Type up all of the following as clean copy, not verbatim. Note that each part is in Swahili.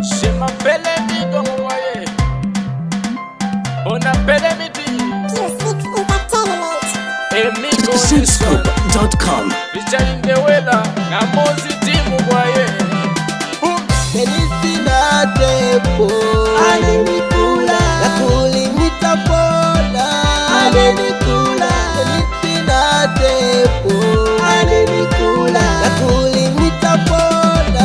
Je m'appelle Amigo Mouaye. On appelle midi. Amigo Senscoop.com. Featuring the weather. Na mozi timu Mouaye. Melisina tepo alenikula nakuli nitapola alenikula Melisina tepo alenikula nakuli nitapola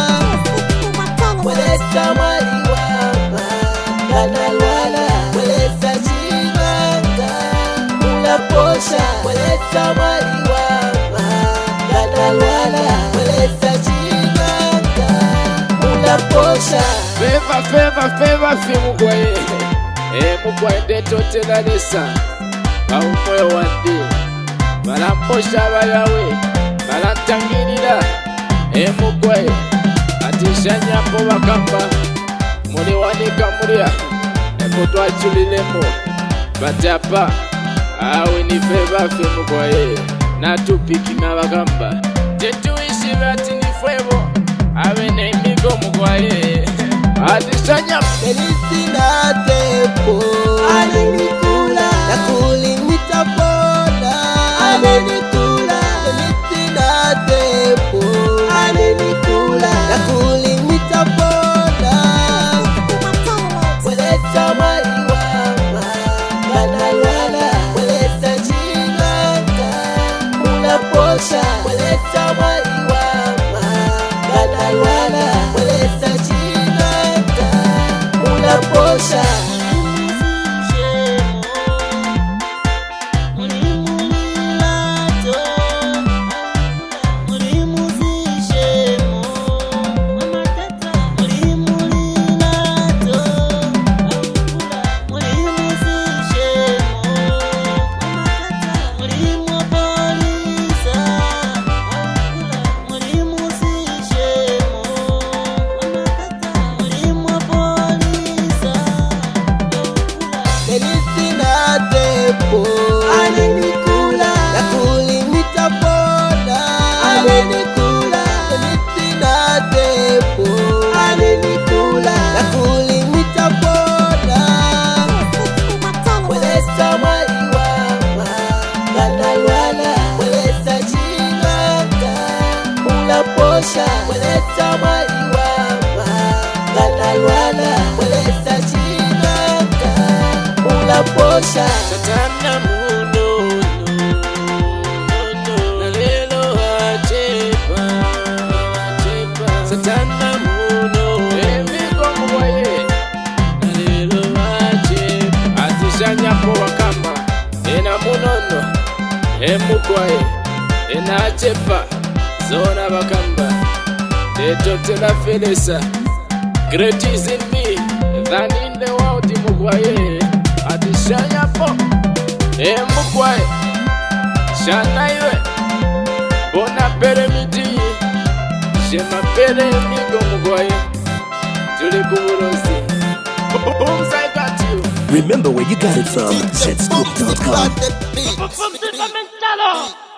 Mweleza mwali wama kanalwala Mweleza chinganga unaposha Mweleza mwali wama kanalwala Mweleza posha Feva fi Mugwaye. Mugwaye deto tela lesa. Baumwe wandi. Balamposha bayawe. Balantangirira. Mugwaye. Atishanya po bakamba. Muli wanika mulia. Mutwa chulilemo. Batapa. Awe ni feva fi Mugwaye. Natupiki na bakamba. Tetuishi bati ni fwebo. Awe ne Amigo Mugwaye. Atishanya Melisina tepo alenikula nakuli nitapola alenikula Melisina tepo alenikula nakuli nitapola Mweleza mwali wama kanalwala Mweleza chinganga unaposha Mweleza mwali wama kanalwala Mweleza chinganga unaposha Melisina tepo alenikula nakuli nitapola alenikula Melisina tepo alenikula nakuli nitapola Mweleza mwali wama kanalwala Mweleza chinganga unaposha Mweleza mwali wama kanalwala Mweleza chinganga unaposha Satana muno. Nalelo achepa. Satana muno. Amigo Mugwaye. Nalelo achepa. Atishanya po wakamba. Ena munono. Mugwaye. Ena achepa. Zona bakamba. Deto tela felesa. Great is in me than in the world Mugwaye. Atishanya po Mugwaye. Shana iwe Bona pere midi. Je m'appelle Amigo Mugwaye. Juli kuburosi. Booms, I got you. Remember where you got it from. Senscoop.com. Beat.